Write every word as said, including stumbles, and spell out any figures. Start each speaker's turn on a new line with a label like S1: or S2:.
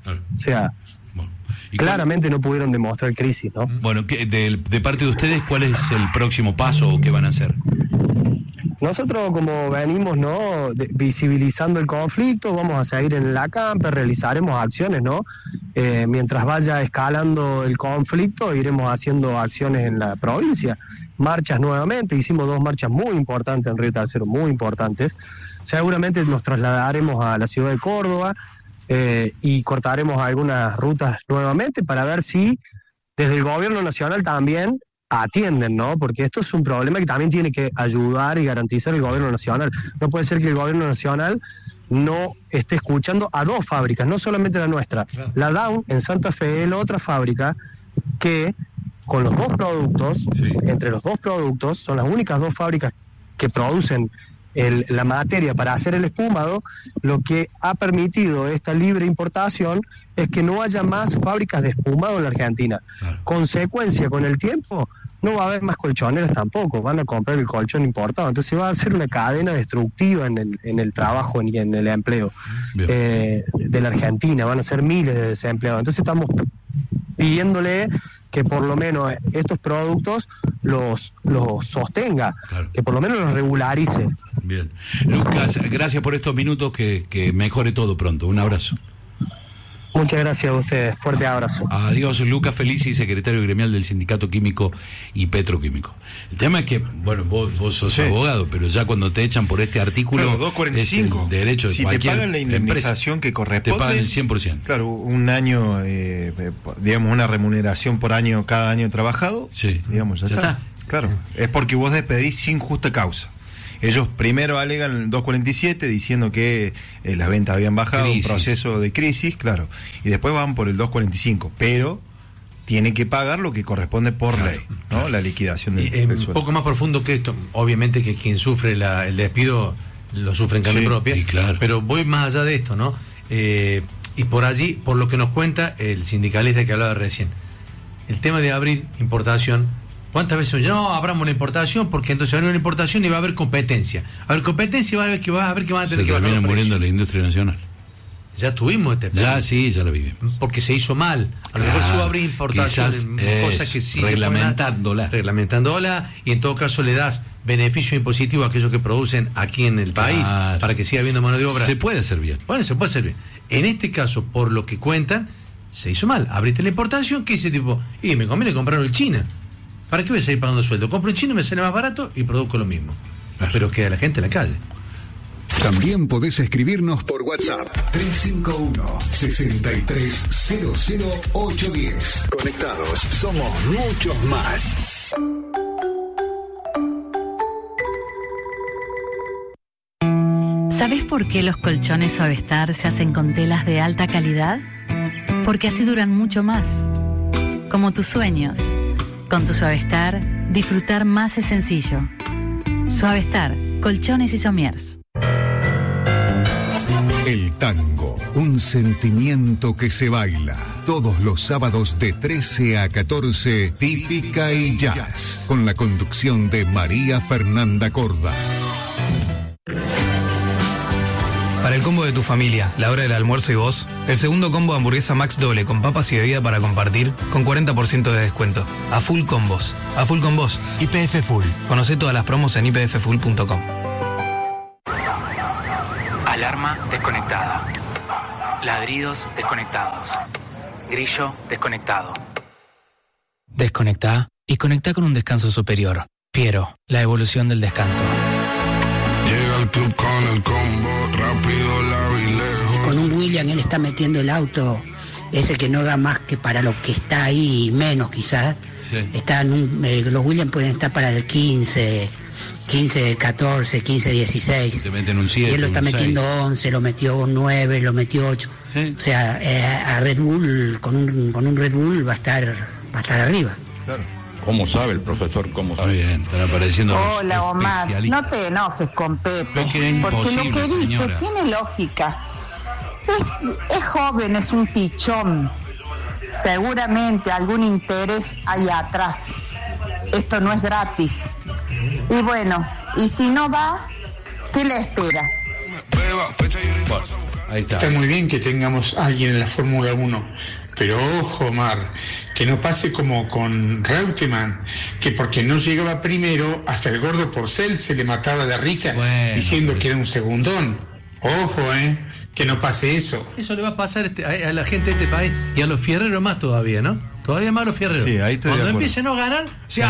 S1: Claro.
S2: O sea,
S1: bueno.
S2: claramente cuál... no pudieron demostrar crisis, ¿no?
S1: Bueno, de, de parte de ustedes, ¿cuál es el próximo paso o qué van a hacer?
S2: Nosotros, como venimos, ¿no?, de, visibilizando el conflicto, vamos a seguir en la campa, realizaremos acciones, ¿no? Eh, mientras vaya escalando el conflicto, iremos haciendo acciones en la provincia, marchas nuevamente, hicimos dos marchas muy importantes en Río Tercero, muy importantes. Seguramente nos trasladaremos a la ciudad de Córdoba eh, y cortaremos algunas rutas nuevamente para ver si desde el gobierno nacional también atienden, ¿no? Porque esto es un problema que también tiene que ayudar y garantizar el gobierno nacional. No puede ser que el gobierno nacional no esté escuchando a dos fábricas, no solamente la nuestra. Claro. La Down en Santa Fe es la otra fábrica que con los dos productos, sí. entre los dos productos, son las únicas dos fábricas que producen el, la materia para hacer el espumado. Lo que ha permitido esta libre importación es que no haya más fábricas de espumado en la Argentina. Claro. Consecuencia, con el tiempo no va a haber más colchoneras tampoco, van a comprar el colchón importado, entonces va a ser una cadena destructiva en el, en el trabajo y en el empleo eh, de la Argentina, van a ser miles de desempleados. Entonces estamos pidiéndole que por lo menos estos productos los, los sostenga, claro. que por lo menos los regularice.
S1: Bien. Lucas, gracias por estos minutos, que, que mejore todo pronto. Un abrazo.
S2: Muchas gracias a ustedes, fuerte abrazo.
S1: Adiós, Lucas Felici, secretario gremial del Sindicato Químico y Petroquímico. El tema es que, bueno, vos, vos sos sí. abogado, pero ya cuando te echan por este artículo,
S3: claro, doscientos cuarenta y cinco.
S1: Es el derecho de
S3: si
S1: cualquier
S3: te pagan la indemnización
S1: empresa,
S3: que corresponde,
S1: te pagan el cien por ciento.
S3: Claro, un año, eh, digamos, una remuneración por año, cada año trabajado,
S1: sí.
S3: digamos, ya,
S1: ya
S3: está.
S1: está.
S3: Claro, es porque vos despedís sin justa causa. Ellos primero alegan el doscientos cuarenta y siete diciendo que eh, las ventas habían bajado, crisis. Un proceso de crisis, claro, y después van por el doscientos cuarenta y cinco, pero tienen que pagar lo que corresponde por claro, ley, ¿no? Claro. La liquidación del,
S4: y, eh,
S3: del
S4: un
S3: sueldo.
S4: Poco más profundo que esto, obviamente que quien sufre la, el despido lo sufre en carne
S1: sí,
S4: propia,
S1: claro.
S4: pero voy más allá de esto, ¿no? Eh, y por allí, por lo que nos cuenta el sindicalista que hablaba recién, el tema de abrir importación. ¿Cuántas veces me dicen, no, abramos la importación porque entonces va a haber una importación y va a haber competencia? Va a haber competencia y va a haber que, va a haber que van a tener
S1: se
S4: que bajar.
S1: Se termina muriendo la industria nacional.
S4: Ya tuvimos este plan.
S1: Ya, sí, ya lo vivimos.
S4: Porque se hizo mal. A lo
S1: claro,
S4: mejor se va a abrir importación, cosas que sí
S1: reglamentándola.
S4: Se pueden, reglamentándola, y en todo caso le das beneficio impositivo a aquellos que producen aquí en el país, claro. para que siga habiendo mano de obra.
S1: Se puede hacer bien.
S4: Bueno, se puede hacer bien. En este caso, por lo que cuentan, se hizo mal. Abriste la importación, ¿qué hice tipo? Y me conviene comprarlo en China. ¿Para qué voy a seguir pagando sueldo? Compro en China, me sale más barato y produzco lo mismo. Claro. Pero queda la gente en la calle.
S5: También podés escribirnos por WhatsApp tres cinco uno, seis tres cero cero ocho uno cero. Conectados, somos muchos más.
S6: ¿Sabés por qué los colchones Suavestar se hacen con telas de alta calidad? Porque así duran mucho más. Como tus sueños. Con tu Suavestar, disfrutar más es sencillo. Suavestar, colchones y somiers.
S5: El tango, un sentimiento que se baila. Todos los sábados de trece a catorce, Típica y Jazz. Con la conducción de María Fernanda Corda.
S7: Para el combo de tu familia, la hora del almuerzo y vos, el segundo combo de hamburguesa Max doble con papas y bebida para compartir con cuarenta por ciento de descuento. A full con vos. A full con vos. Y P F Full. Conocé todas las promos en i p f full punto com.
S8: Alarma desconectada. Ladridos desconectados. Grillo desconectado.
S9: Desconectá y conectá con un descanso superior. Piero, la evolución del descanso.
S10: Llega al club con el combo, rápido, largo y lejos.
S11: Con un William él está metiendo el auto, ese que no da más que para lo que está ahí, menos quizás. Sí. Está en un, eh, los Williams pueden estar para el quince, quince, catorce, quince, dieciséis.
S1: Te meten un siete,
S11: y él lo está
S1: un
S11: metiendo
S1: seis.
S11: once, lo metió nueve, lo metió ocho. Sí. O sea, eh, a Red Bull, con un, con un Red Bull va a estar, va a estar arriba.
S3: Claro.
S12: ¿Cómo sabe el profesor? ¿Cómo sabe?
S1: Está bien, están apareciendo los
S13: Hola, Omar, no te enojes con Pepe,
S1: porque
S13: lo que dice
S1: señora.
S13: tiene lógica. Es, es joven, es un pichón. Seguramente algún interés hay atrás. Esto no es gratis. Y bueno, y si no va, ¿qué le espera?
S1: Bueno, está.
S14: Está muy bien que tengamos a alguien en la Fórmula uno, pero ojo, Omar, que no pase como con Reutemann, que porque no llegaba primero, hasta el gordo Porcel se le mataba de risa, bueno, diciendo que era un segundón. Ojo, eh, que no pase eso.
S4: Eso le va a pasar este, a, a la gente de este país y a los fierreros más todavía, ¿no? Todavía más a los fierreros.
S3: Sí, ahí estoy
S4: Cuando
S3: de acuerdo.
S4: empiecen a ganar, sí.